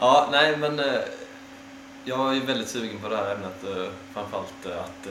Ja, nej men jag är väldigt sugen på det här ämnet. Framförallt att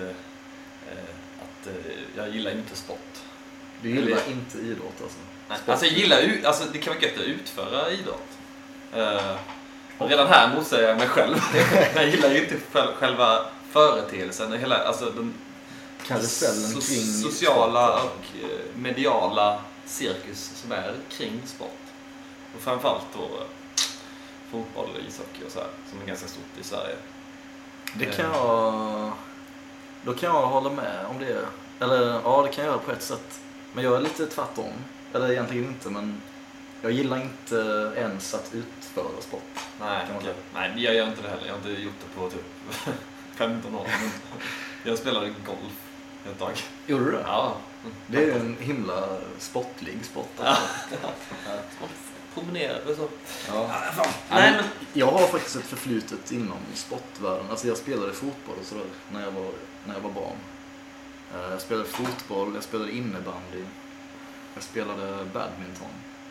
jag gillar inte sport. Du gillar inte idrott alltså? Alltså jag gillar alltså det kan vara gött att utföra idrott. Redan här motsäger jag mig själv. Jag gillar ju inte själva företeelsen, hela alltså den karusellen kring sociala sport, och mediala cirkus som är kring sport. Och framförallt då fotboll och ishockey och så här, som är ganska stort i Sverige. Det kan då kan jag hålla med om det. Eller ja, det kan jag göra på ett sätt. Men jag är lite tvärtom. Eller egentligen inte, men jag gillar inte ens att utföra sport. Nej, okay. Nej, jag gör inte det heller. Jag har inte gjort det på typ 15 år. Jag spelade golf ett tag. Gjorde du det? Ja. Det är ju en himla sportlig sport. Alltså. Promenera och så. Ja. Nej, men jag har faktiskt ett förflutet inom sportvärlden. Alltså jag spelade fotboll och sådär när jag var barn. Jag spelade fotboll, jag spelade innebandy. Jag spelade badminton.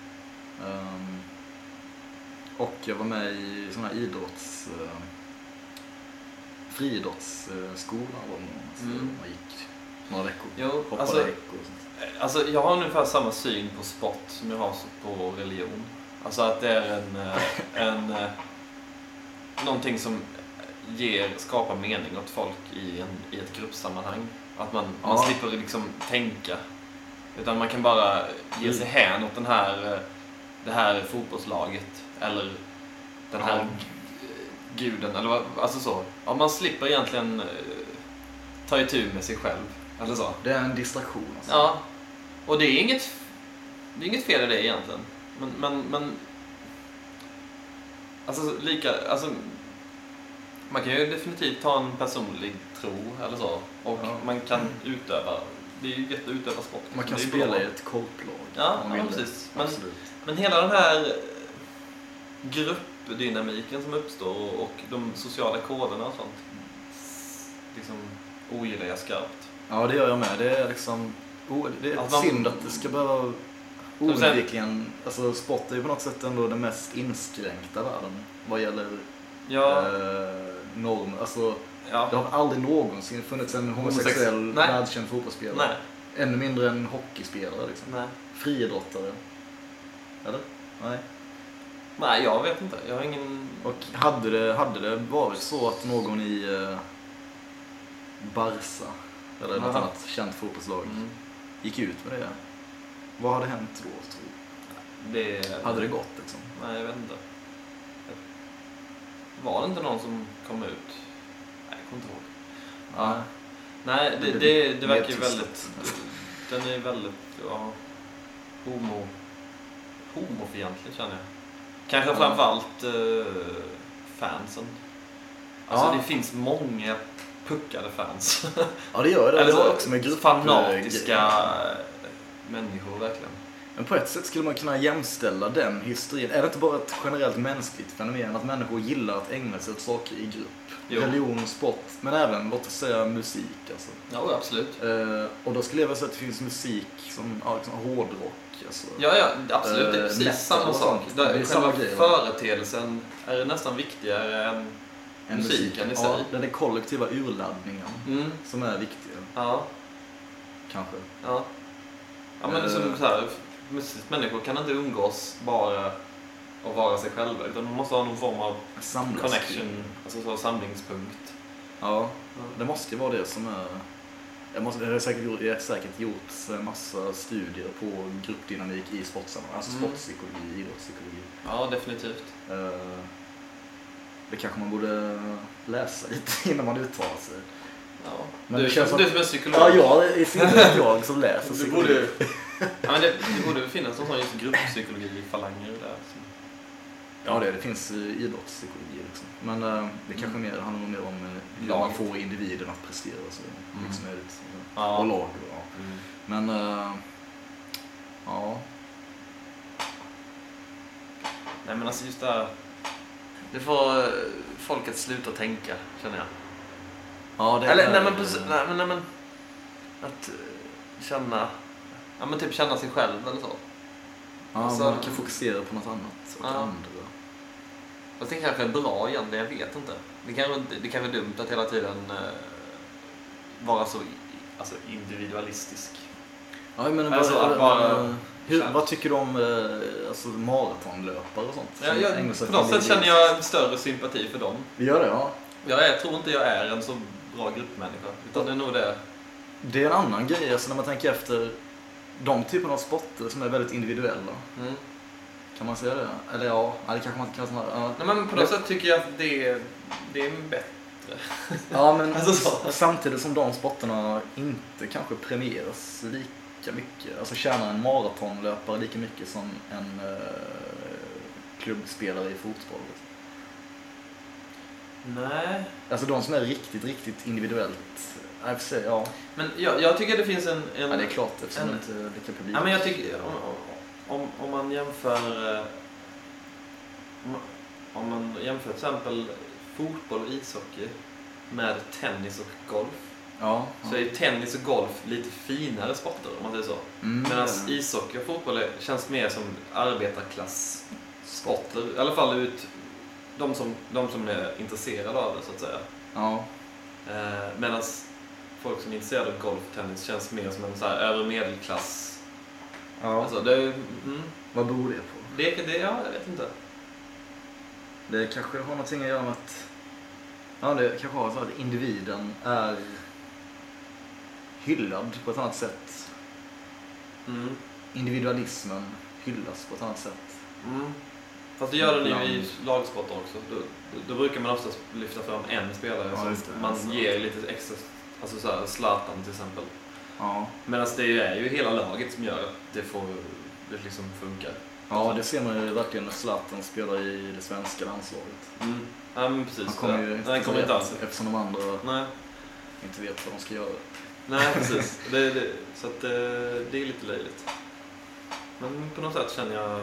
Och jag var med i såna här friidrottsskola man gick några veckor. Jo, hoppade alltså jag har ungefär samma syn på sport som jag har på religion. Alltså att det är någonting som skapar mening åt folk i ett gruppsammanhang. Att man slipper liksom tänka. Utan man kan bara ge sig hän åt det här fotbollslaget eller den här guden eller alltså så. Ja, man slipper egentligen ta itu med sig själv eller så. Det är en distraktion alltså. Ja. Och det är inget fel i det egentligen. Men alltså man kan ju definitivt ta en personlig tro eller så och man kan utöva. Det är ju gött att utöva sport. Man kan spela i ett korplag. Ja, precis. Men hela den här gruppdynamiken som uppstår och de sociala koderna och sånt liksom ogillar jag skarpt. Ja, det gör jag med. Det är liksom det är synd att det ska behöva oundvikligen. Alltså sport är ju på något sätt ändå den mest inskränkta världen vad gäller normer. Alltså det har aldrig någonsin funnits en homosexuell världskänd fotbollsspelare. Nej. Ännu mindre en hockeyspelare liksom. Nej. Friidrottare. Eller? Nej. Nej, jag vet inte. Jag har ingen. Och hade det varit så att någon i Barca eller något annat känt fotbollslag gick ut med det, vad hade hänt då, tror du? Hade det gått liksom? Nej, jag vet inte. Var det inte någon som kom ut? Nej, jag kommer inte ihåg. Ja. Nej, det verkar ju väldigt. Den är väldigt homofientlig känner jag. Kanske framförallt fansen. Alltså det finns många puckade fans. Ja, det gör det. Eller det också med fanatiska människor verkligen. Men på ett sätt skulle man kunna jämställa den historien. Är det inte bara ett generellt mänskligt fenomen att människor gillar att ägna sig åt saker i grupp? Jo. Religion, sport, men även, låt oss säga, musik alltså. Ja, absolut. Och då skulle jag väl säga att det finns musik som liksom hårdrock alltså. Ja, absolut. Det är precis samma sak. Själva grej, företeelsen är nästan viktigare än musiken i sig. Ja, den är kollektiva urladdningen som är viktig. Ja. Kanske. Ja. Ja, men som så här, människor kan inte umgås bara och vara sig själva, utan man måste ha någon form av connection, alltså så samlingspunkt. Ja, det måste ju vara det som är. Det är säkert gjorts en massa studier på gruppdynamik i sportsammanhang, alltså sportpsykologi, idrottspsykologi. Ja, definitivt. Det kanske man borde läsa lite innan man uttalar sig. Ja. Men du som är psykolog. Ja, jag är synnerligen jag som läser psykologi. Ja, men det borde finnas någon sån just grupppsykologi-falanger där. Ja, det finns idrottspsykologi liksom. Men det kanske handlar mer om hur man får individen att prestera så mycket som möjligt. Och lag. Ja. Men nej, men alltså just där. Det får folket sluta tänka, känner jag. Ja, det eller nej men att känna, ja men typ känna sig själv eller så. Ja, alltså, man kan fokusera på något annat och andra. Fast det kanske är bra egentligen, jag vet inte. Det kan vara dumt att hela tiden vara så individualistisk. Ja, men alltså, att bara... vad tycker du om maratonlöpare och sånt? På något sätt känner jag en större sympati för dem. Vi gör det, ja. Jag tror inte jag är en så bra gruppmänniska, utan det är nog det. Det är en annan grej, alltså när man tänker efter de typerna av sporter som är väldigt individuella. Mm. Kan man säga det? Eller ja, det kanske man inte kan säga. Ja. Nej, men på något sätt tycker jag att det är bättre. Ja, men alltså samtidigt som de sporterna inte kanske premieras lika mycket. Alltså tjänar en maratonlöpare lika mycket som en klubbspelare i fotboll. Nej. Alltså de som är riktigt, riktigt individuellt. Ja. Men jag tycker det finns en... Ja, det är klart eftersom det inte lika publik. Ja, men jag tycker om man jämför... Om man jämför till exempel fotboll och ishockey med tennis och golf. Ja. Så är tennis och golf lite finare sporter, om man säger så. Medan ishockey och fotboll känns mer som arbetarklass-sporter. I alla fall ut de som är intresserade av det, så att säga. Ja. Medan folk som är intresserade av golf och tennis känns mer som en så här övre medelklass. Ja. Alltså, vad beror det på? Jag vet inte. Det kanske har någonting att göra med att... Ja, det kanske har så att individen är hyllad på ett annat sätt. Individualismen hyllas på ett annat sätt. Fast det gör den ju i lagsporter också. Då brukar man oftast lyfta fram en spelare som man ger lite extra, alltså så här Zlatan till exempel. Ja. Medan det är ju hela laget som gör att det liksom funkar. Ja, det ser man ju verkligen när Zlatan spelar i det svenska landslaget. Ja, men precis. Han kommer ju inte alls. Eftersom de andra inte vet vad de ska göra. Nej, precis. Så att det är lite löjligt. Men på något sätt känner jag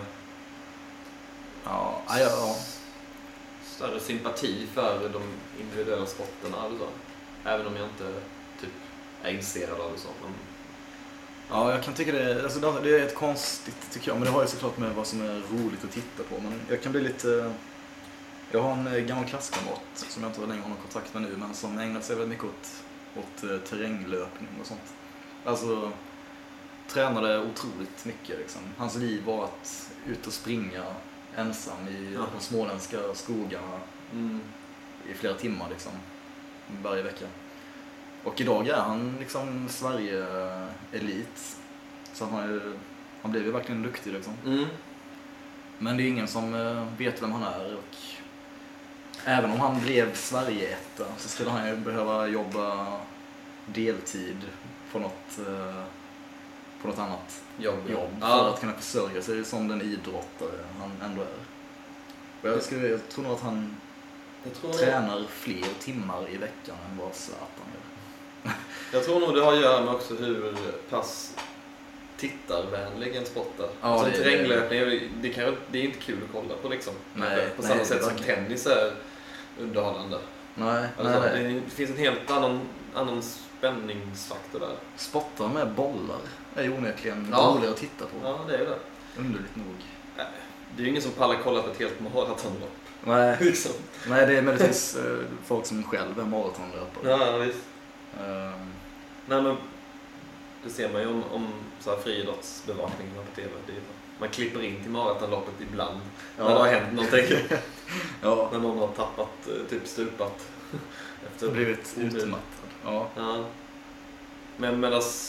större sympati för de individuella sporterna. Alltså. Även om jag inte typ är intresserad av det så. Men... Ja, jag kan tycka det är ett konstigt tycker jag. Men det har ju såklart med vad som är roligt att titta på. Men jag kan bli lite... Jag har en gammal klasskamrat som jag inte längre har någon kontakt med nu. Men som ägnat sig väldigt mycket åt terränglöpning och sånt. Alltså tränade otroligt mycket liksom. Hans liv var att ut och springa ensam i de småländska skogarna i flera timmar liksom. Varje vecka. Och idag är han liksom Sverige-elit. Så han blev ju verkligen duktig liksom. Men det är ingen som vet vem han är. Och även om han blev Sverige-etta så skulle han ju behöva jobba deltid på något annat jobb för att kunna försörja sig som den idrottare han ändå är. Och jag tror nog att han tränar fler timmar i veckan än vad Zlatan gör. Jag tror nog det har att göra med också hur pass tittarvänlig en sport är. Ja, alltså terränglöpning, det är inte kul att kolla på liksom. Nej, på samma sätt som tennis är underhållande. Nej. Det finns en helt annan spänningsfaktor där. Sportar med bollar är ju onekligen roligare att titta på. Ja, det är det. Underligt nog. Det är ju ingen som pallar kolla på ett helt maratonlopp. Nej, liksom. Nej, det är möjligtvis folk som själv är maratonlöpare. Ja, visst. Nej, men det ser man ju om så här friidrottsbevakningen på TV. Man klipper in till maratonloppet ibland när det har hänt någonting. När någon har tappat, typ stupat. Efter blivit utmattad. Ja. Men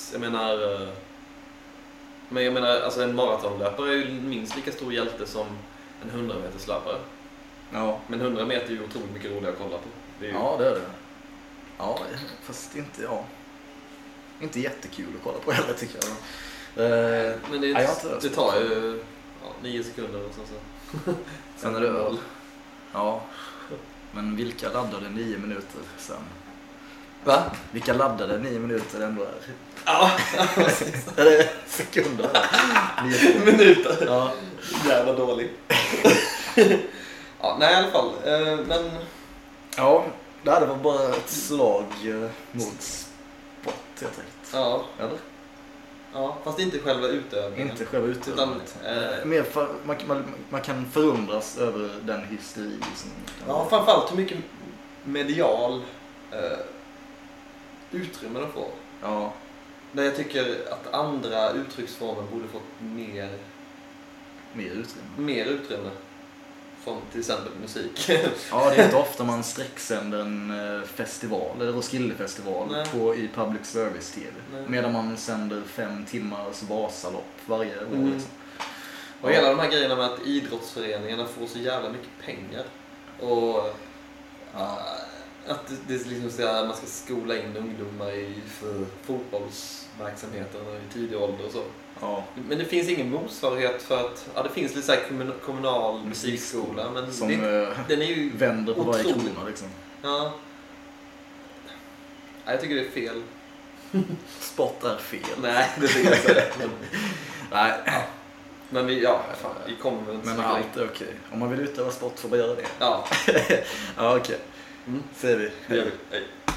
jag menar, alltså en maratonlöpare är ju minst lika stor hjälte som en 100-meterslöpare. Ja. Men 100 meter är ju otroligt mycket roligare att kolla på. Det är ju... Ja, det är det. Ja, fast inte jättekul att kolla på heller tycker jag. Men det tar ju 9 sekunder och så. Sen är det öl. Ja. Men vilka laddade 9 minuter sen? Va? Vilka laddade 9 minuter ändå är? Ja. Eller sekunder. 9 minuter. Ja. Jävla dålig. Nej i alla fall. Men... Ja, det hade varit bara ett slag mot sport helt enkelt. Ja. Eller? Ja, fast inte själva utövningen. Inte själva utövandet. Mer man kan förundras över den hysteri som... Ja, framförallt hur mycket medial utrymme de får. Ja. Där jag tycker att andra uttrycksformer borde fått mer utrymme. Från till exempel musik. Ja, det är inte ofta man sträcksänder en festival, eller Roskildefestival i public service TV. Medan man sänder 5 timmars Vasalopp varje år. Liksom. Och hela de här grejerna med att idrottsföreningarna får så jävla mycket pengar. Och att det är liksom så att man ska skola in ungdomar för fotbollsverksamheten i tidig ålder och så. Ja. Men det finns ingen motsvarighet för att det finns lite så här kommunal musikskola, men som den är ju vänder på varje krona liksom. Ja. Jag tycker det är fel. Sport är fel. Nej, det tycker jag inte. Nej. Ja. Men vi kommer väl inte. Men allt är okej. Om man vill utöva sport får man göra det. Ja. Ja, okej. Ser vi. Det gör vi. Hej.